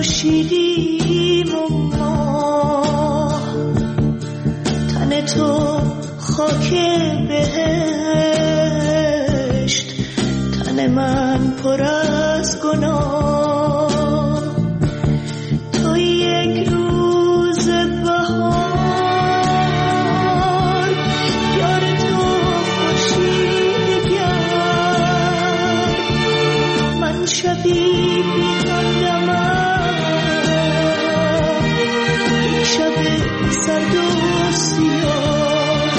خورشیدیم و ماه، تن تو خاک بهشت، تن من پر از گناه. تو یک روز بهار، یار تو خورشید گرم، من شبی سرد و سیاه.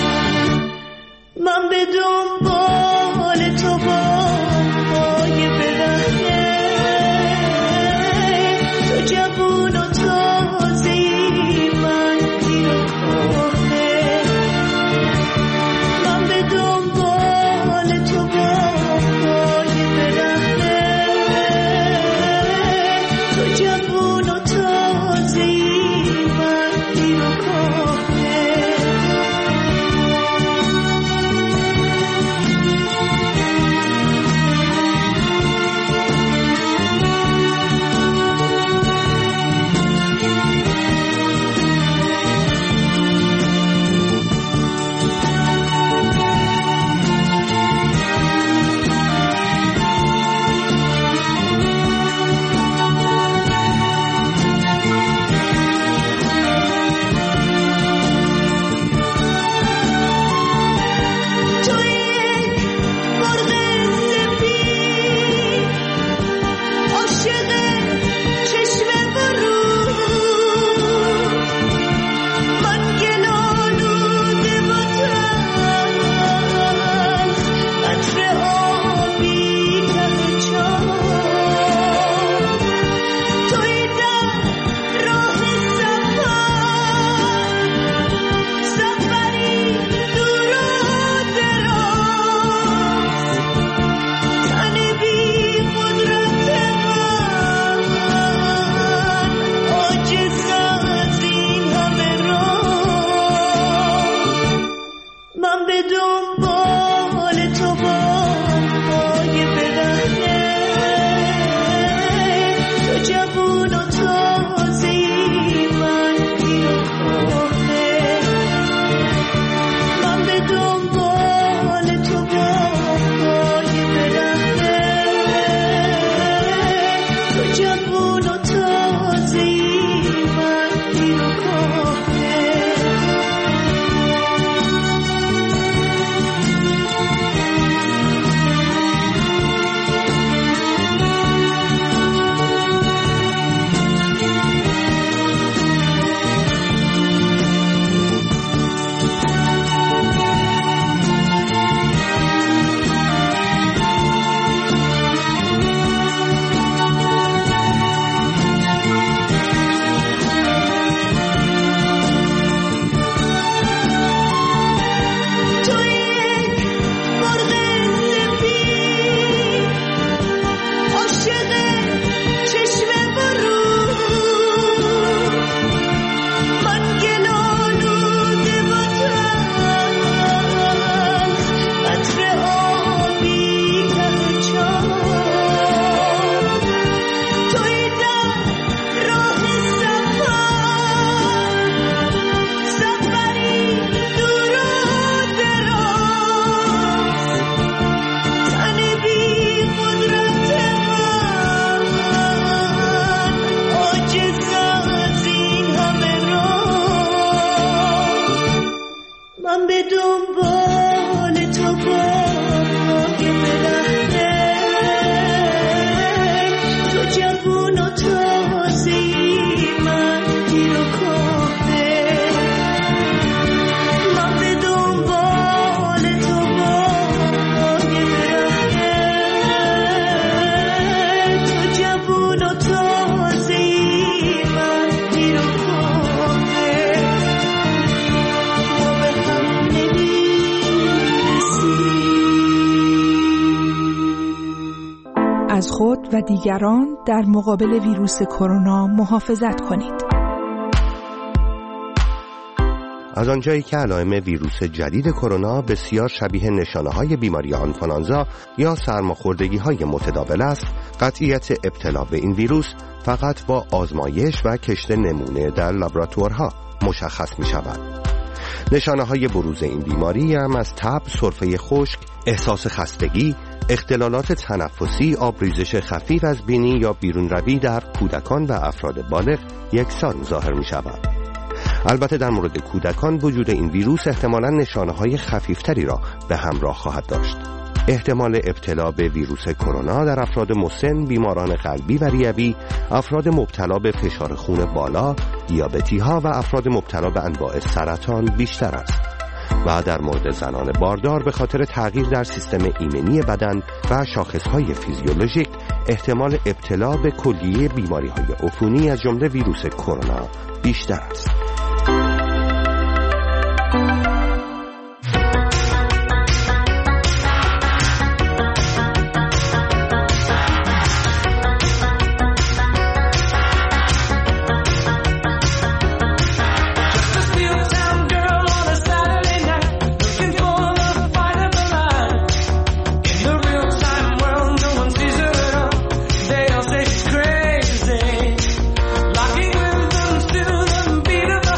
من به دنبال تو با پای برهنه، تو جوون و تازه‌ای، من پیر و کهنه. من به دنبال تو با پای برهنه، تو جوون و تازه‌ای، از خود و دیگران در مقابل ویروس کرونا محافظت کنید. از آنجایی که علائم ویروس جدید کرونا بسیار شبیه نشانه‌های بیماری آنفولانزا یا سرماخوردگی‌های متداول است، قطعیت ابتلا به این ویروس فقط با آزمایش و کشت نمونه در لابراتوارها مشخص می‌شود. نشانه‌های بروز این بیماری هم از تب، سرفه خشک، احساس خستگی، اختلالات تنفسی، آبریزش خفیف از بینی یا بیرون روی در کودکان و افراد بالغ یکسان ظاهر می‌شود. البته در مورد کودکان وجود این ویروس احتمالاً نشانه‌های خفیفتری را به همراه خواهد داشت. احتمال ابتلا به ویروس کرونا در افراد مسن، بیماران قلبی و ریوی، افراد مبتلا به فشار خون بالا، دیابتی‌ها و افراد مبتلا به انواع سرطان بیشتر است. و در مورد زنان باردار به خاطر تغییر در سیستم ایمنی بدن و شاخص‌های فیزیولوژیک احتمال ابتلا به کلیه بیماری‌های عفونی از جمله ویروس کرونا بیشتر است. Beat of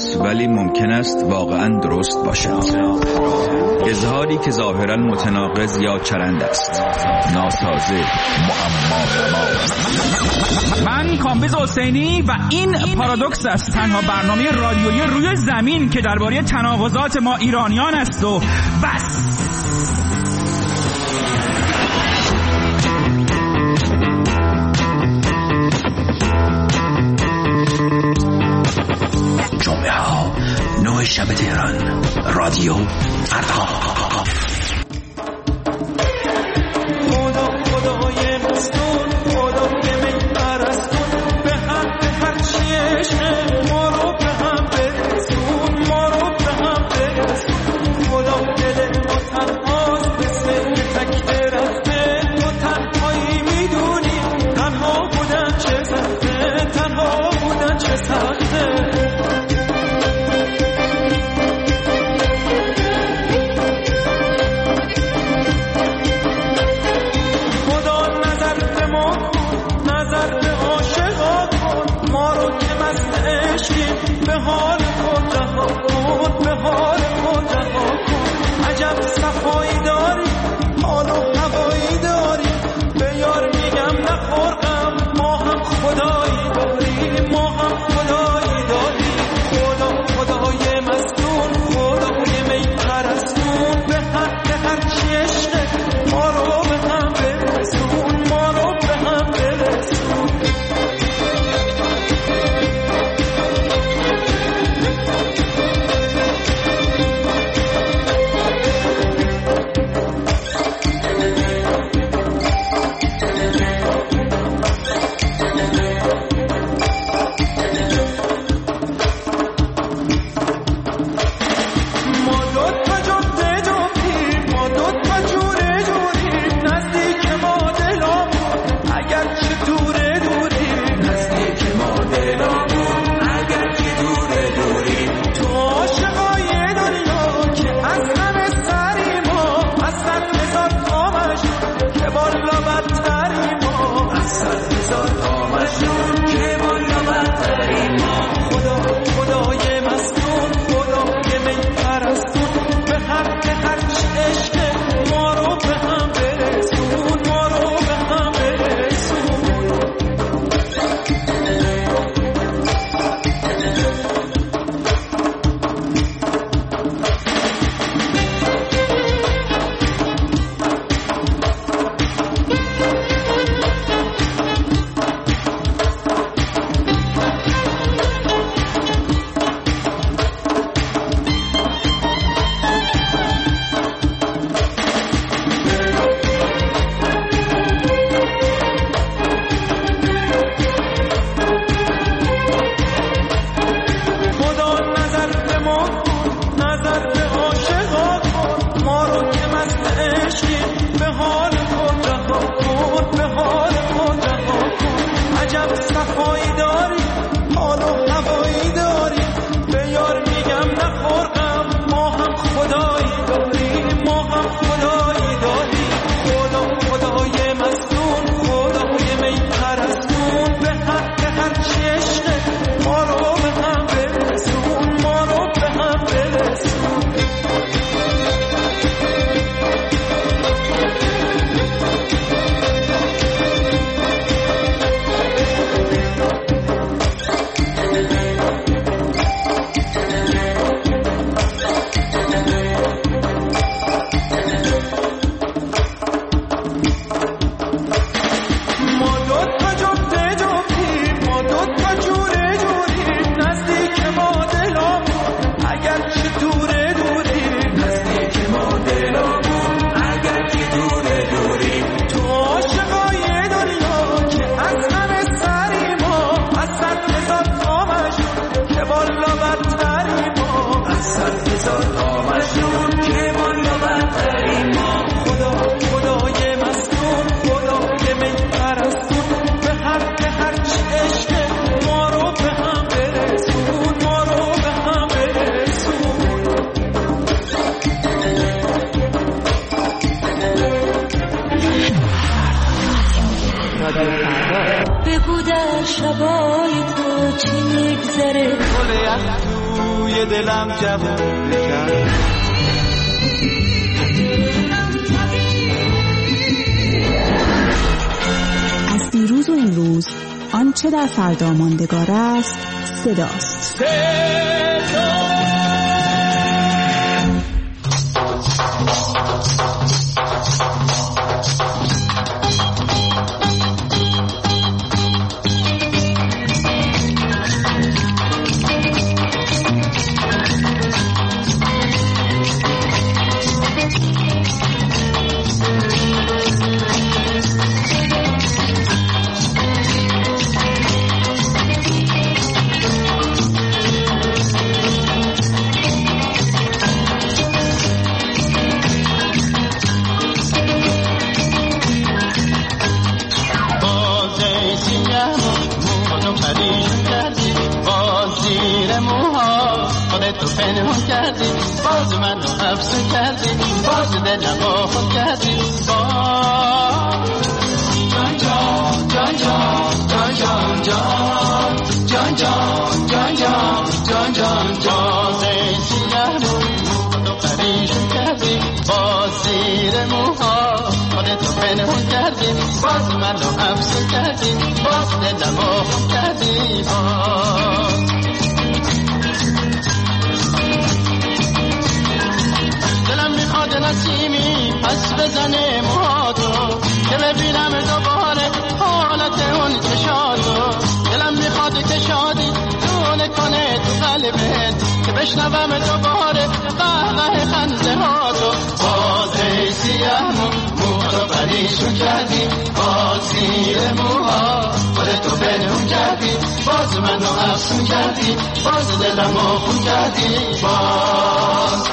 نیست ولی ممکن است واقعاً درست باشد. اظهاری که ظاهراً متناقض یا چرند است، ناسازه، معما. من کامبیز حسینی و این پارادوکس است، تنها برنامه رادیویی روی زمین که درباره تناقضات ما ایرانیان است و بس. جمعه ها 9 شب تهران، رادیو فردا. خدای مستون، خدای من پرستون، به حق هر چی عشق ما رو به هم برسون، ما رو به هم برسون. خدا دل ما تنهاست مثل تک درخته، تو تنهایی میدونی تنها بودن چه سخته، تنها بودن چه سخته. به حال خود رها کن، به حال خود رها کن. عجب صفایی داری، حال و هوایی داری، به یار میگم نخور غم، ما هم خدایی داری، ما هم خدایی داری. خدای مستون، خدای می پرستون، به حق هر چی عشقه ما رو به هم برسون، ما رو به هم برسون. بگو در شبای تو چی میگذره، گل یخ که دلم جواب کرد. از دیروز و امروز آنچه در فردا ماندگار است صداست. تو پنهون کردی، باز من رو حبس کردی، باز دلم آخون کردی، جان جان جان جان جان جان جان جان جان جان جان جان باز سیاه تو پریشون کردی، باز زیر موها خودتو پنهون کردی، باز من رو حبس کردی، باز دلم آخون کردی، نسیمی پس بزنه موهاتو که ببینم دوباره حالت اون چشاتو. دلم میخواد که شادی دونه کنه تو قلبت که بشنوم دوباره قهقه خنده هاتو. باز سیاه موهاتو پریشون کردی، باز زیر موها خودتو پنهون کردی، باز منو افسون کردی، باز دلم آخون کردی، باز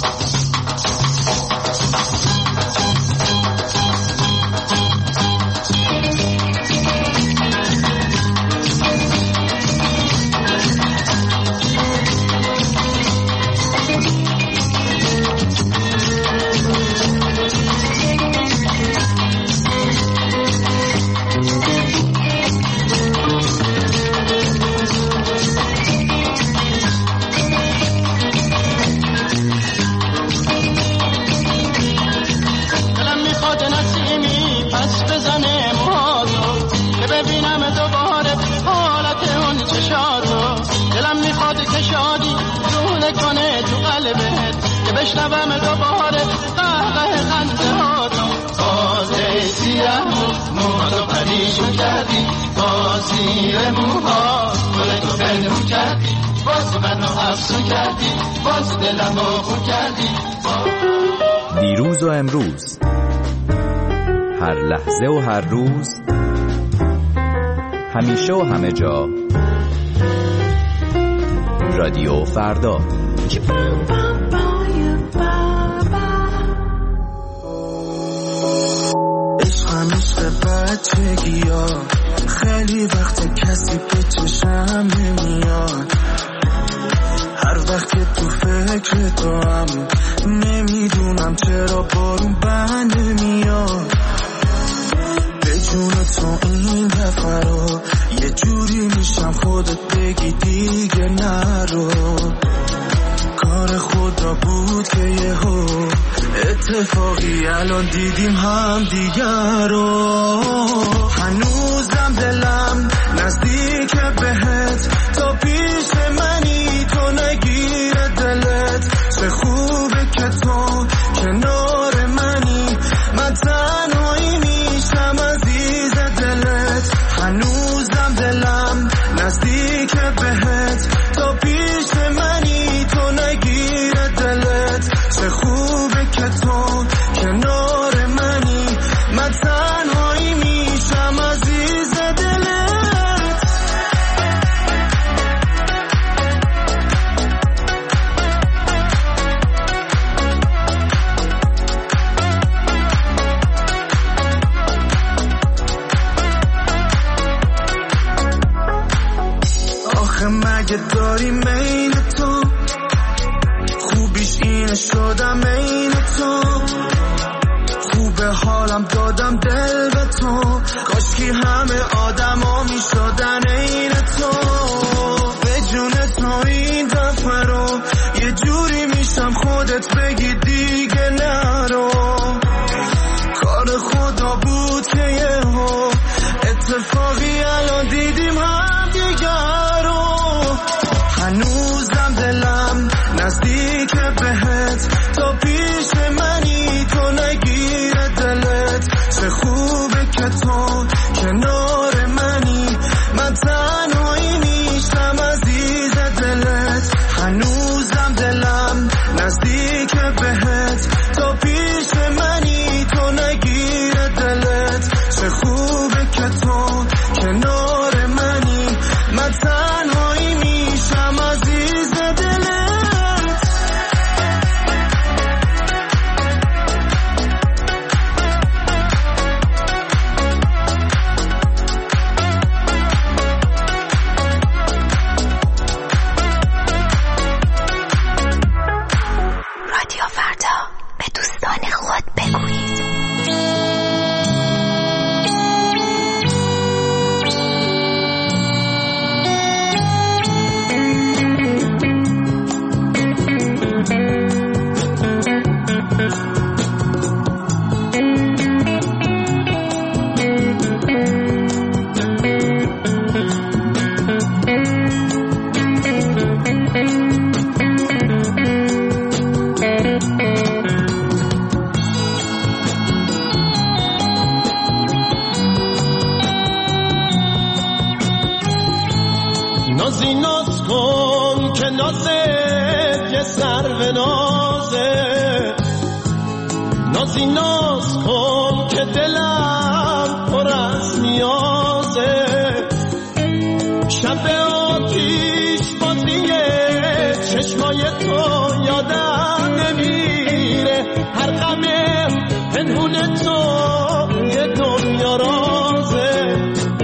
بشنوم دوباره قهقه خنده هاتو. باز سیاه موهاتو پریشون کردی، باز زیر موها خودتو پنهون کردی، باز منو افسون کردی، باز دلم آخون کردی. دیروز و امروز، هر لحظه و هر روز، همیشه و همه جا، رادیو فردا. عشق بچگی ها خیلی وقت کسی به چشم نمیاد، هر وقت که تو فکر تو هم نمیدونم چرا بارون بند نمیاد. به جون تو این دفعه رو یه جوری میشم خودت بگی دیگه نرو. کار خدا بود که یهو اتفاقی الان دیدیم هم دیگر رو. هنوزم دلم نزدیک بهت، تا پیش منی تو نگیره دلت. چه خوبه که تو کنار منی، من تنهایی میشم عزیز دلت. هنوزم دلم نزدیک بهت، تا پیش منی تو نگیره دلت. چه خوبه که تو کنار منی، من تنهایی میشم عزیز دلت. دلم نزدیک بهت تا پیش منی تو نگیره دلت چه خوبه که تو کنار منی من تنهایی نیستم عزیز دلت هنوزم دلم نزدیک بهت تا پیش منی تو نگیره دلت چه خوبه که تو کنار منی من تنهایی میشم عزیز دلت رادیو فردا به دوستان خود بگویید. نازی ناز کن که نازت یه سرو نازه نازی ناز کن که دلم پر از نیازه شب آتیش بازیه چشمای تو یادم نمیره هر غم پنهون تو یه دنیا رازه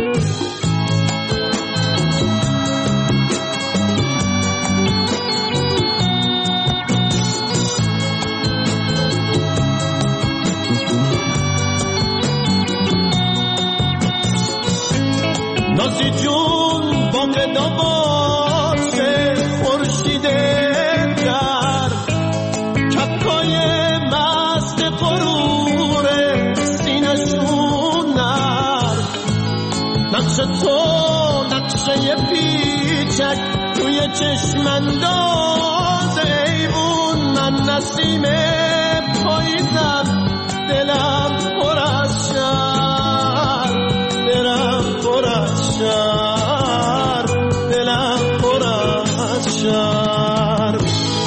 نازی جون بانگ داواشه خورشید در کپکای مست غرور سینشون نر نقش تو نقشه پیچک توی چشم انداز ایوون من نسیم پاییزم دلم پر از شر دلم پر از شر دلم پر از شر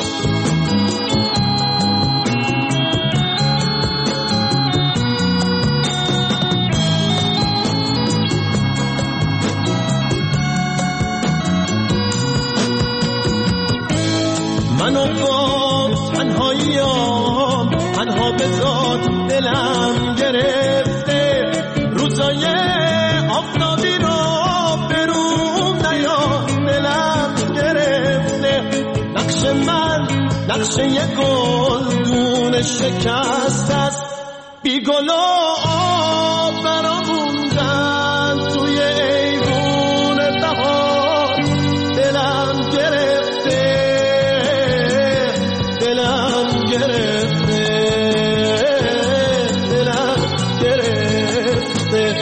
منو با تنهاییام تنها بذار دلم گرفته روزای آفتابی رو برون نیا دلم گرفته نقش من نقشه یه گلدون شکست است بی گل و آب براموندن توی ایوون بهار دلم گرفته دلم گرفته دلم گرفته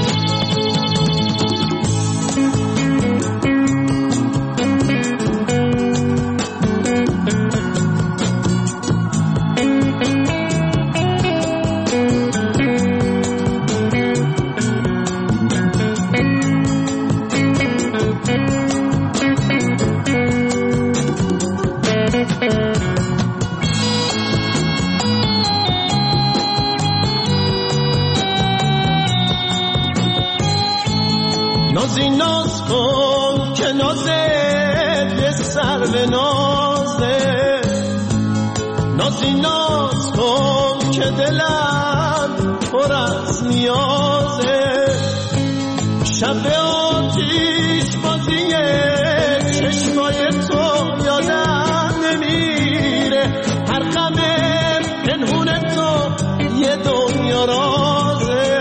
نازی ناز کن که نازت یه سرو نازه نازی ناز کن که دلم پر از نیازه شب آتیش بازیه چشمای تو یادم نمیره هر غم پنهون تو یه دنیا رازه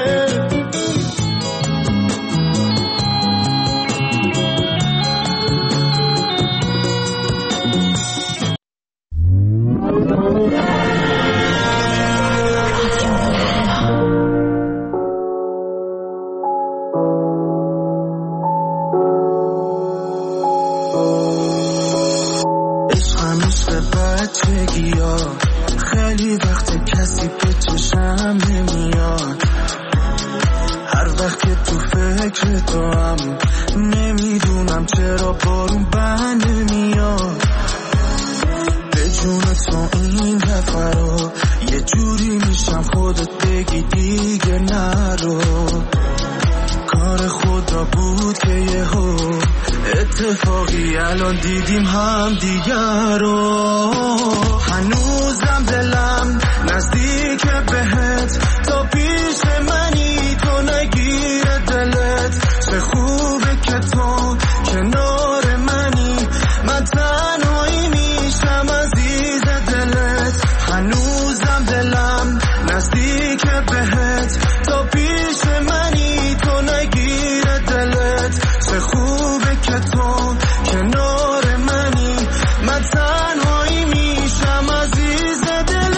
رو. هنوزم دلم نزدیک بهت، تا پیش منی تو نگیره دلت. چه خوبه که تو کنار منی، من تنهایی میشم عزیز دلت. هنوزم دلم نزدیک بهت، تا پیش منی تو نگیره دلت. چه خوبه که تو کنار منی، من تنهایی میشم عزیز دلت.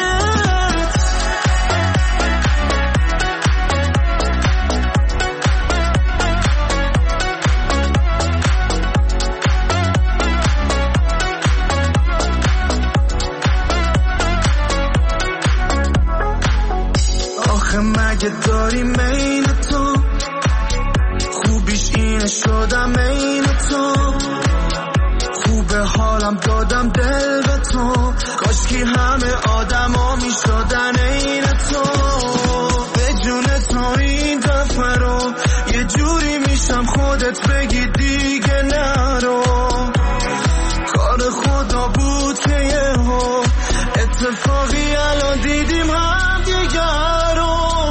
آخه مگه داری مین تو، خوبیش اینه شدم این تو. خوبه حالم دادم دل به تو، کاشکی همه آدم ها می شدن این تو. به جون تو این دفعه رو یه جوری میشم خودت بگی دیگه نرو. کار خدا بود که یهو اتفاقی الان دیدیم هم دیگر رو.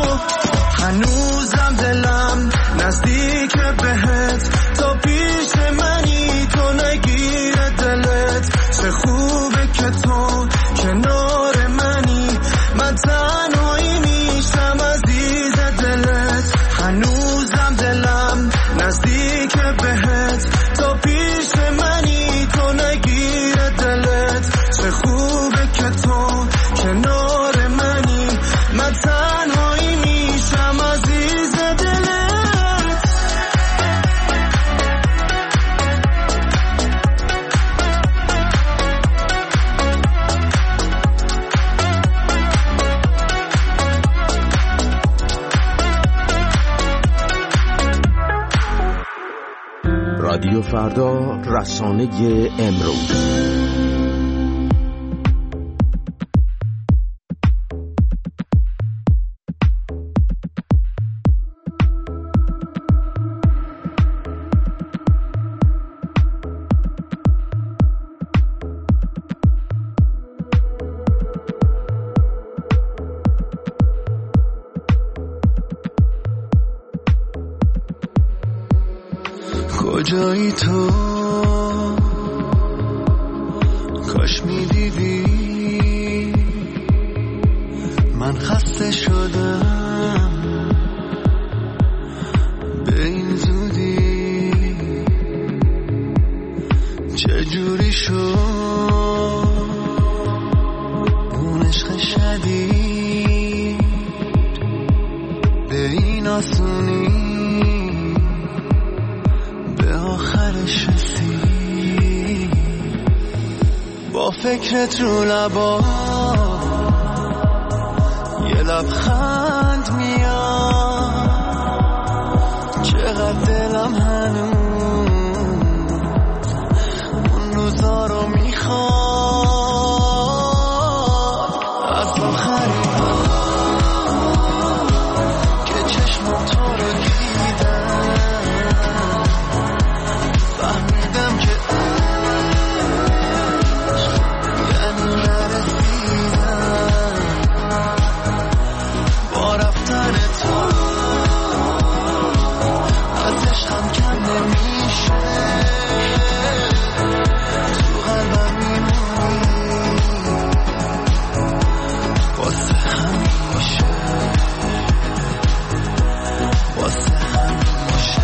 هنوزم دلم نزدیک بهت، تا پیش منی تو نگیره دلت. چه خوبه که تو کنار منی، من تنهایی میشم عزیز دلت. هنوزم دلم نزدیک بهت، تا پیش منی تو نگیره دلت. چه خوبه که تو کنار منی، من تنهایی میشم عزیز دلت. رادیو فردا، رسانه امروز. کجایی تو، کاش میدیدی من خسته شدم به این زودی. چجوری شد اون عشق شدید، به این آسونی آخرش رسید. با فکرت رو لبا یه لبخند میاد، چقدر دلم هنوز اون روزا رو میخواد. از آخرین که چشمم تو رو دیدم، فهمیدم که یعنی نرسیدم. با رفتن تو از عشقم کم نمیشه، تو قلبم میمونی واسه همیشه، واسه همیشه.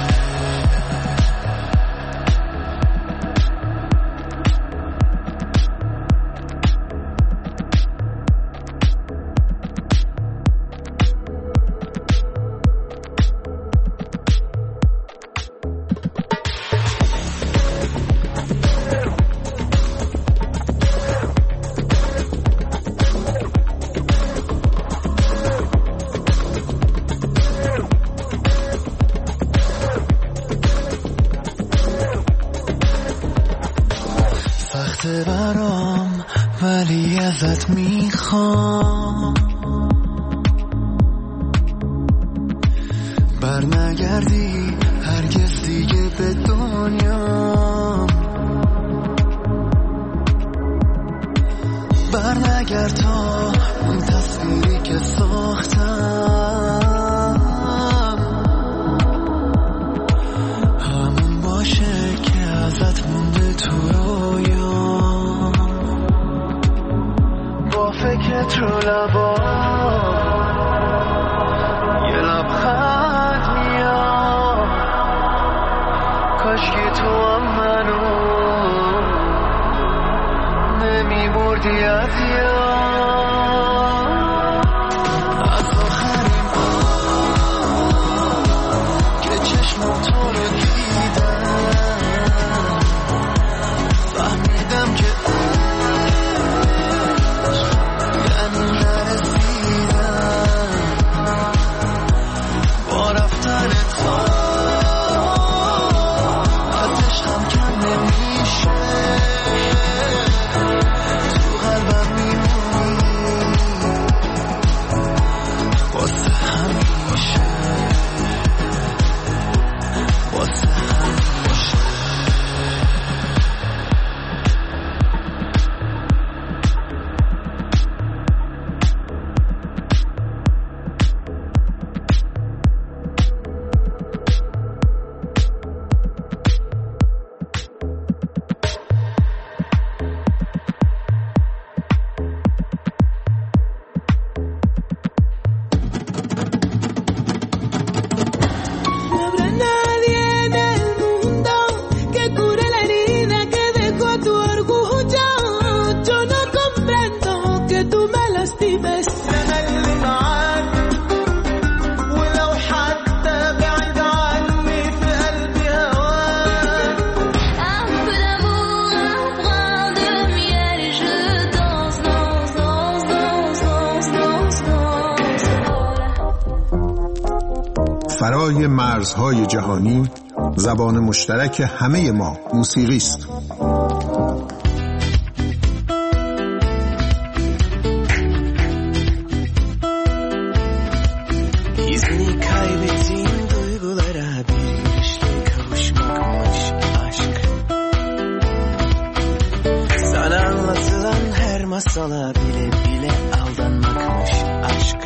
سخته برام ولی ازت میخوام برنگردی هرگز دیگه به دنیا. برنگرد تا اون تصویری که ساختم همون باشه که ازت مونده تو رویا با فکرت رو لبا یه لبخند میاد کاشکی تو هم منو نمیبردی از یاد از آخرین بار که چشمم تو رو دیدم فهمیدم که یعنی نرسیدم با رفتن تو از عشقم کم نمیشه فرای مرزهای جهانی زبان مشترک همه ما موسیقی است. İzini kaybettiğim duygulara bir işte kavuşmakmış aşk. Sana anlatılan her masala bile bile aldanmakmış aşk.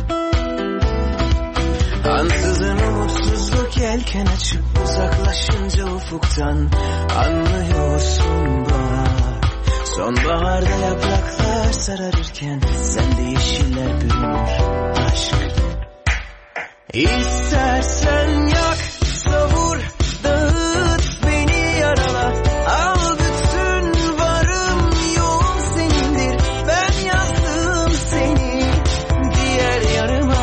Ansızın umutsuzluk yelken açıp uzaklaşınca ufuktan anlıyorsun bak. Sonbaharda yapraklar sararırken sende yeşiller bürünür aşk. İstersen yak, savur, dağıt, beni yarala. Al bütün varım yoğun senindir. Ben yazdım seni diğer yarıma.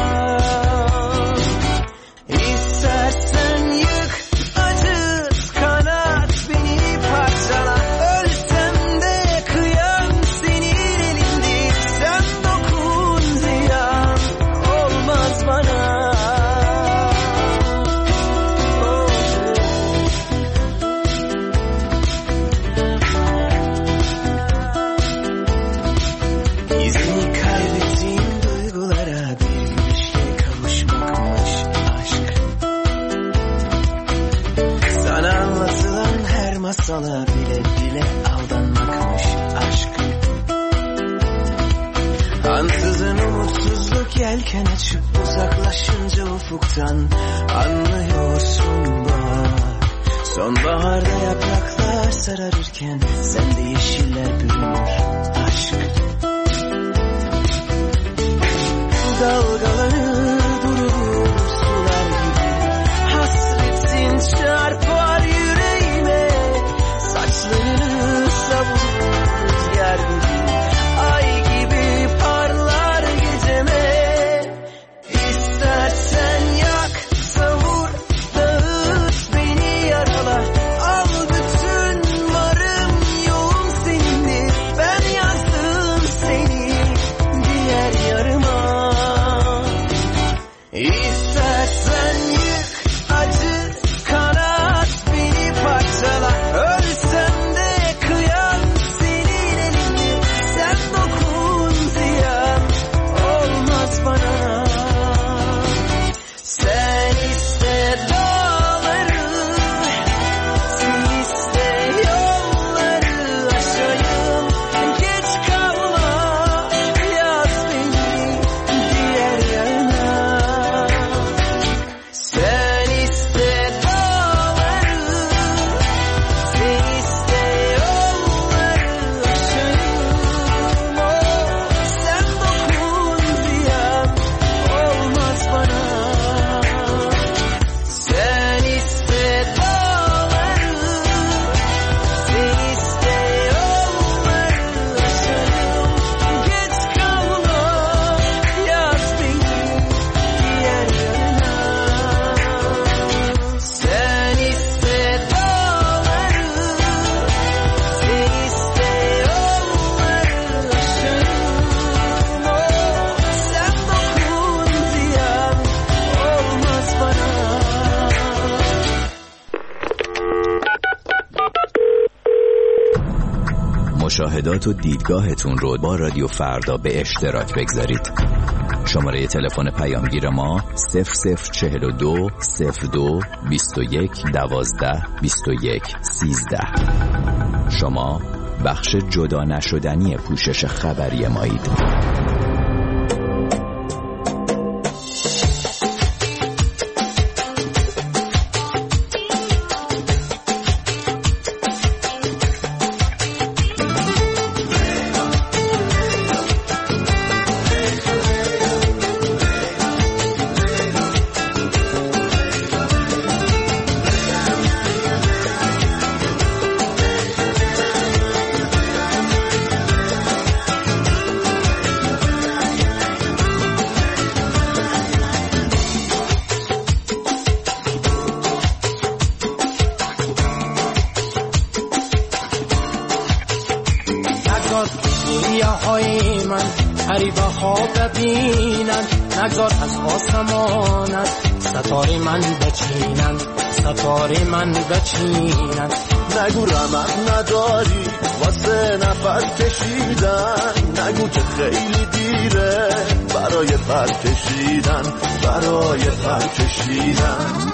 İstersen yık, acıt, kanat, beni parçala. Ölsem de kıyam senin elindir. Sen dokun ziyan olmaz bana. İzini kaybettiğim duygulara bir işte kavuşmakmış aşk. Sana anlatılan her masala bile bile aldanmakmış aşk. Ansızın umutsuzluk yelken açıp uzaklaşınca ufuktan anlıyorsun bak. Sonbaharda yapraklar sararırken sende yeşiller bürünür aşk. Dalgalanır durur sular gibi. Hasretin çarpar yüreğime. Saçlarını savurur rüzgar gibi. Ay gibi parlar geceme. İstersen yak, savur, dağıt, beni yarala. Al bütün varım yoğun senindir. استعدادات و دیدگاهتون رو با رادیو فردا به اشتراک بگذارید. شماره تلفن پیامگیر ما 0042 02 21 12 21 13. شما بخش جدا نشدنی پوشش خبری مایید. غریبه ها ببینن نگذار از آسمانت ستاره من بچینن ستاره من بچینن نگو رمق نداری واسه نفس کشیدن نگو که خیلی دیره برای پر کشیدن برای پر کشیدن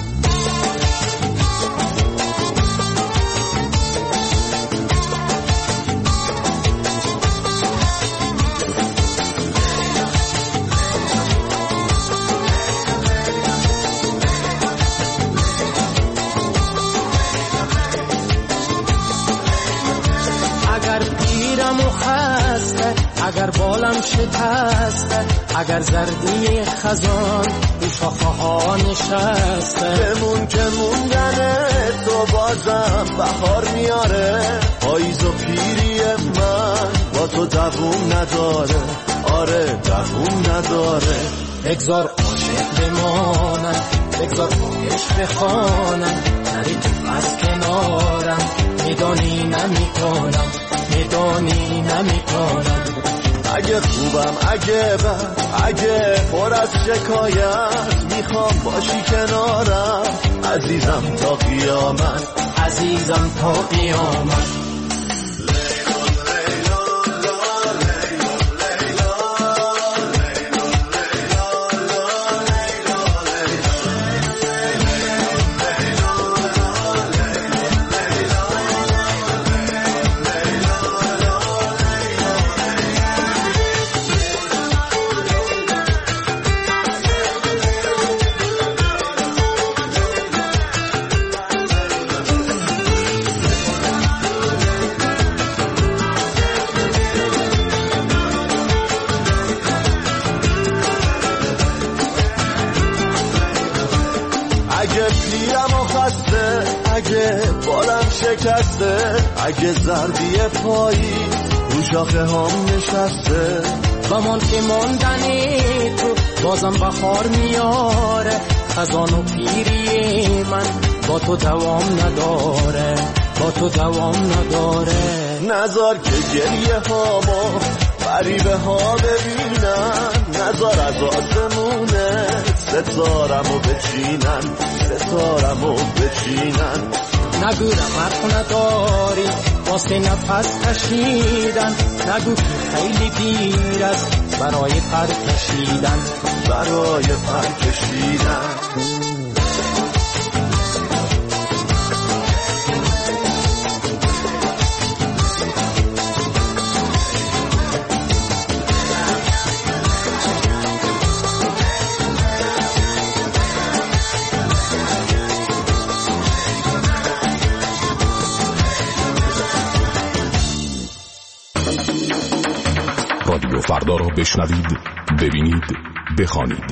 اگر بالم شکسته اگر زردی خزان رو شاخه ها نشسته بمون که موندن تو بازم بهار میاره پاییز و پیری من با تو دووم نداره آره دووم نداره بگذار عاشق بمانم بگذار عشق بخوانم نری تو از کنارم میدانی نمیکنم میدانی نمیکنم اگه خوبم اگه بد اگه پر از شکایت میخوام باشی کنارم عزیزم تا قیامت عزیزم تا قیامت اگه بالم شکسته اگه زردی پایی رو شاخه هم نشسته بمان که ماندنی تو بازم بخار میاره خزان و پیری من با تو دوام نداره با تو دوام نداره نذار که گریه هامو غریبه ها ببینن نذار از آسمونه ستارمو بچینن ستارمو بچینن نگو رمق نداری واسه نفس کشیدن نگو که خیلی دیر است برای پر کشیدن برای پر کشیدن رادیو فردا را بشنوید، ببینید، بخوانید.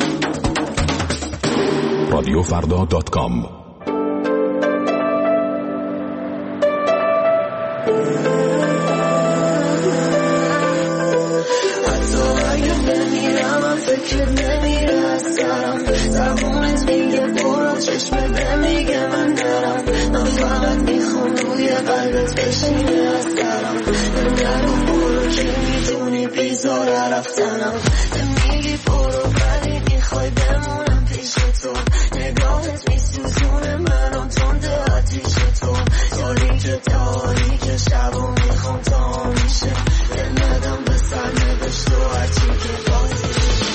رادیوفردا.com فکرت نمیره از سرم زبونت میگه برو چشمت نمیگه من درم من فقط میخوام روی قلبت بشینه از سرم نرو برو که میدونی بیزاره رفتنم میگی برو ولی میخوای بمونم پیش تو نگاهت میسوزونه منو تنده آتیش تو تاریک تاریک شب و میخوام تا میشه دل ندم به سر نوشت و هرچی که بازی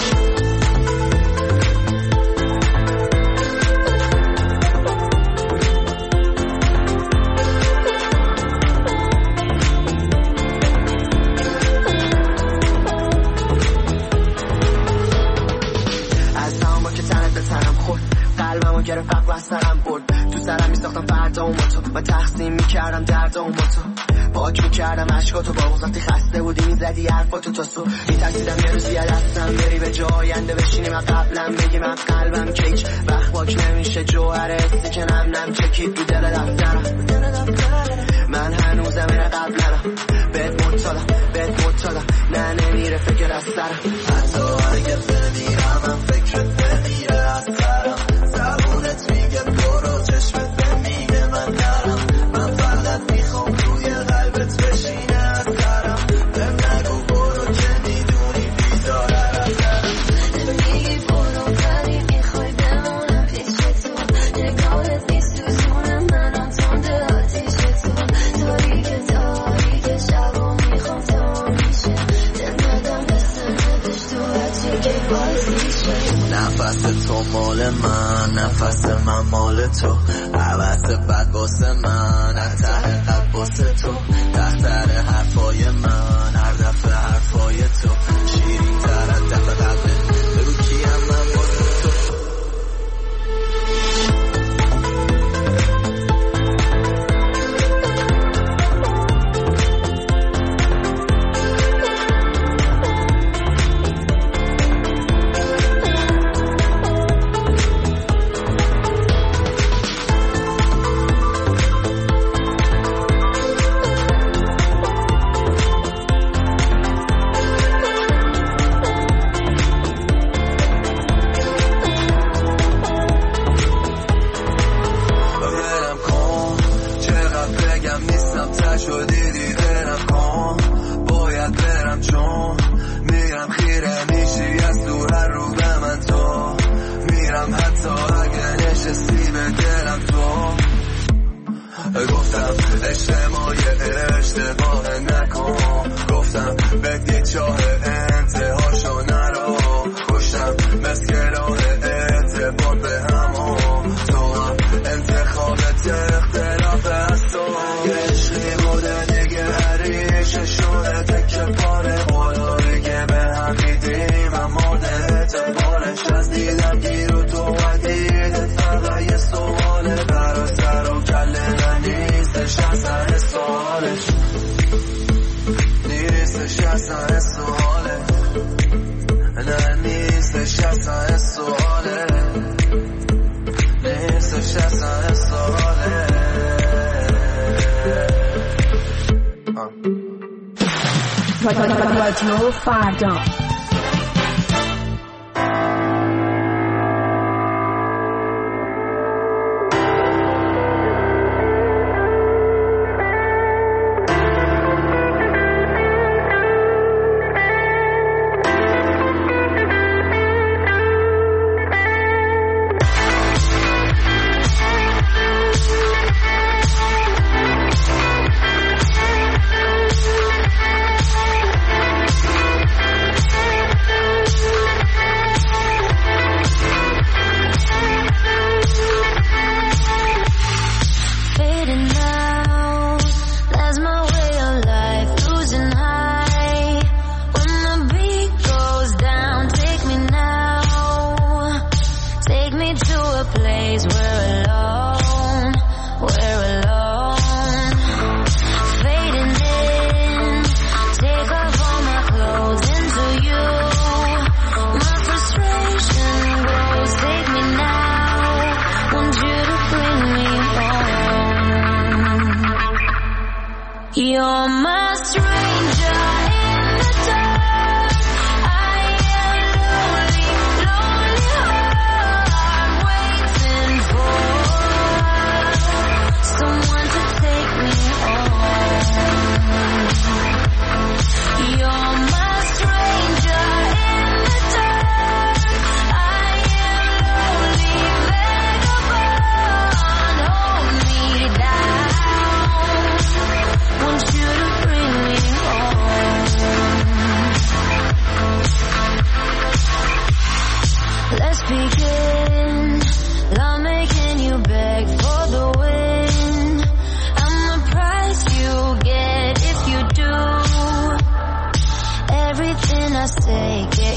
قلبمو گرفت فقر از سرم برد تو سرم میساختم فردا و تو من تقسیم میکردم درد و تو پاک میکردم عشقاتو با وقتی خسته بودی میزدی حرفاتو تا صبح میترسیدم یه روز یه دستم بری به جای آینده بشینی من قبلم بگی من قلبم که هیچ وقت پاک نمیشه جوهر حسی که نم چکید تو دل دفترم من هنوزم این قبل نرم بهت مطالم نه نمیره فکر از سرم حتی اگه بمیرم من فکرت نمیره از سرم زبونت میگه برو چشمت میگه من نرم من فقط میخوام روی قلبت بشینه از سرم بهم نگو برو که میدونی بیزاره از سرم میگی برو ولی میخوای بمونم پیش تو نگاهت نیست تو زونم منم تنده آتیش تو تاریک شب و میخوام تا میشه دل ندم به سنبش تو هرچی که بازیشه نفس تو مال من نفس من مال تو عوض بد واسه من از ته قلب واسه تو تحتر حرفای من هر دفعه حرفای تو شیرین تر از دفعه قلبت بگو کیم من واسه تو رادیو فردا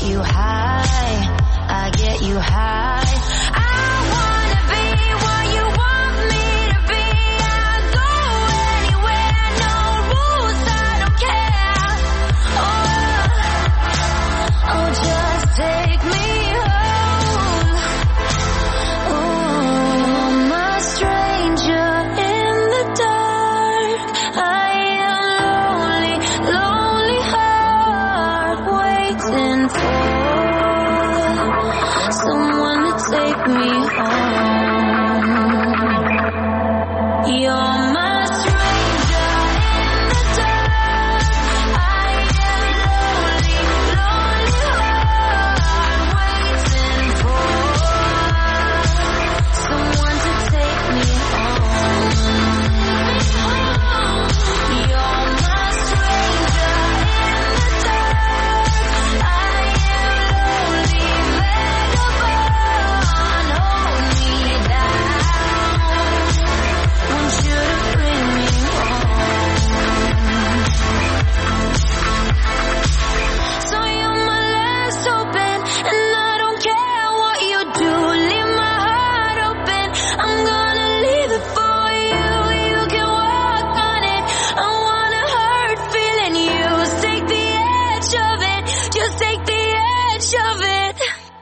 you high, I get you high. I wanna be what you want me to be. I'll go anywhere, no rules, I don't care. Oh, just take me home. Oh, I'm a stranger in the dark. I am lonely, lonely heart waiting for someone to take me home. You're my stranger in the dark. I am lonely, lonely heart waiting for someone to take me home. You're my stranger in the dark. I am lonely, vagabond, hold me down. Want you to bring me home. So you're my last open, and I don't care what you do. Leave my heart open, I'm gonna leave it for you. You can walk on it, I wanna hurt feeling you. Take the edge of it, just take the edge of it.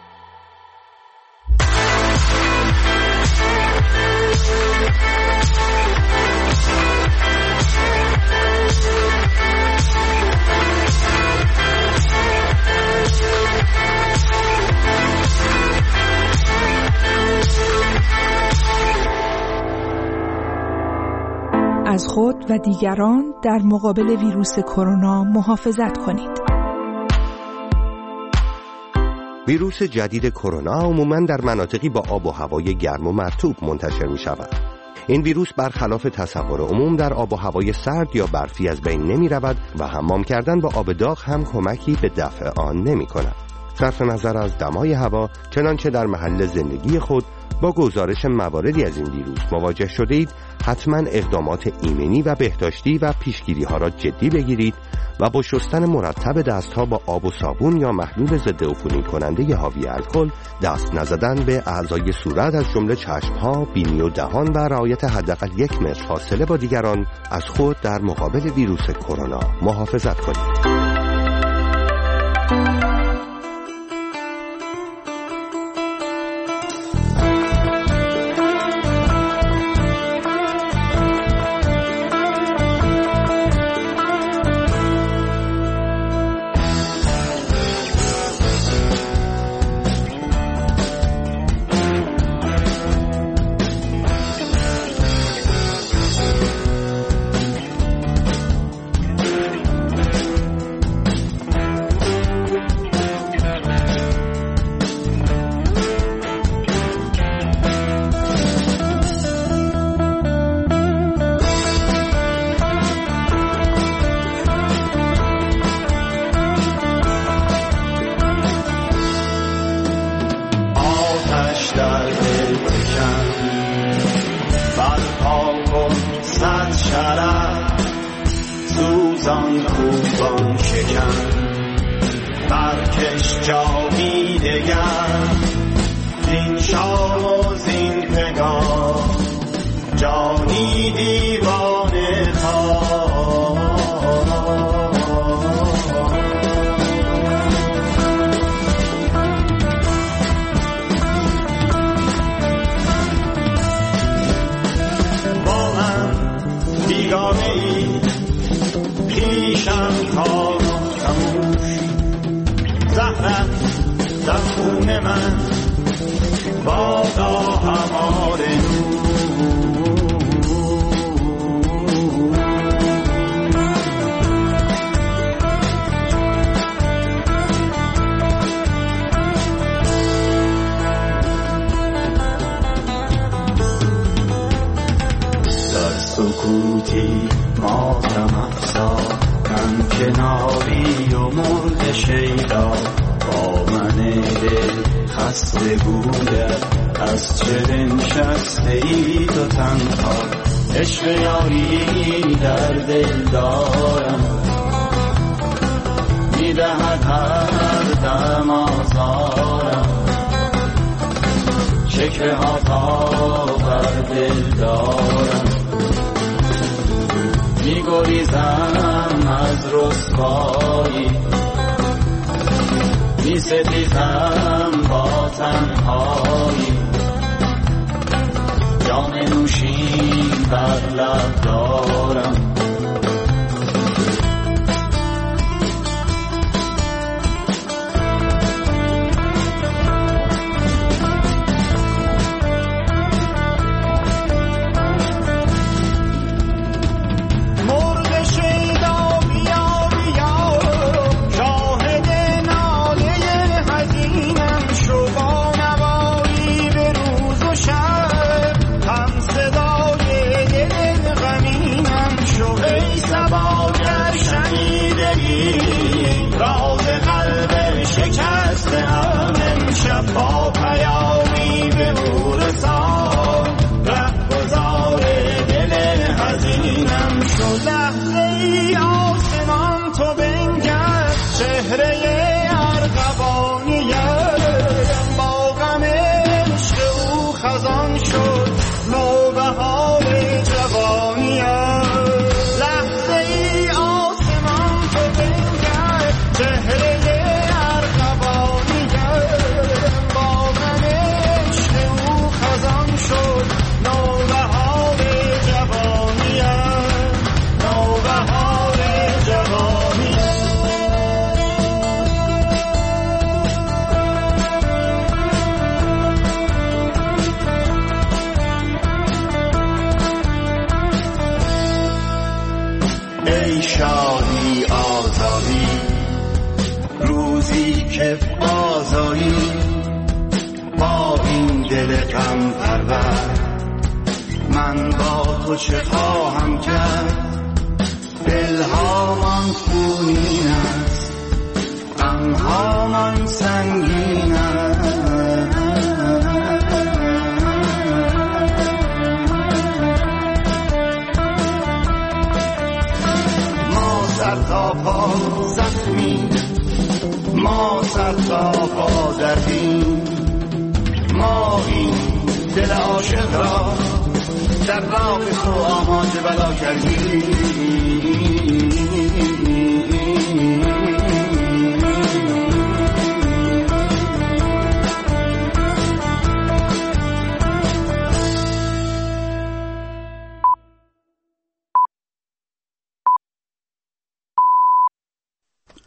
از خود و دیگران در مقابل ویروس کرونا محافظت کنید. ویروس جدید کرونا عموماً در مناطقی با آب و هوای گرم و مرطوب منتشر می شود. این ویروس برخلاف تصور عموم در آب و هوای سرد یا برفی از بین نمی رود و حمام کردن با آب داغ هم کمکی به دفع آن نمی کند. صرف نظر از دمای هوا، چنانچه در محل زندگی خود با گزارش مواردی از این ویروس مواجه شده اید، حتما اقدامات ایمنی و بهداشتی و پیشگیری ها را جدی بگیرید و با شستن مرتب دستها با آب و صابون یا محلول ضد عفونی کننده حاوی الکل، دست نزدن به اعضای صورت از جمله چشم‌ها، بینی و دهان و رعایت حداقل 1 متر فاصله با دیگران از خود در مقابل ویروس کرونا محافظت کنید. سکوتی ماتم افزا من کناری و مرد شیدا با من دل خسته بودم از چه نشسته ای تو تنها عشق یاری در دل دارم میدهد هر هستم آزارم، شکوه ها تا بر دل دارم، می‌گریزم از رسوایی، می‌ستیزم با تنهایی، جام نوشین بر لب دارم. با پیامی به بورسان رهگذار دل حزینم شد. لحظه ای آسمان تو بنگر چهره ارغوانیم، با غم عشق او خزان شد نوبهار جوانیم. لحظه ای آسمان تو بنگر چهره شادی آزادی، روزی که بازایی با این دل غم پرور، من با تو چه خواهم کرد؟ دلهامان خونین است، غمهامان سنگین است. سر تا پا زخمی، ما سر تا پا دردیم، ما این دل عاشق را در راه تو آماده بلا کردیم.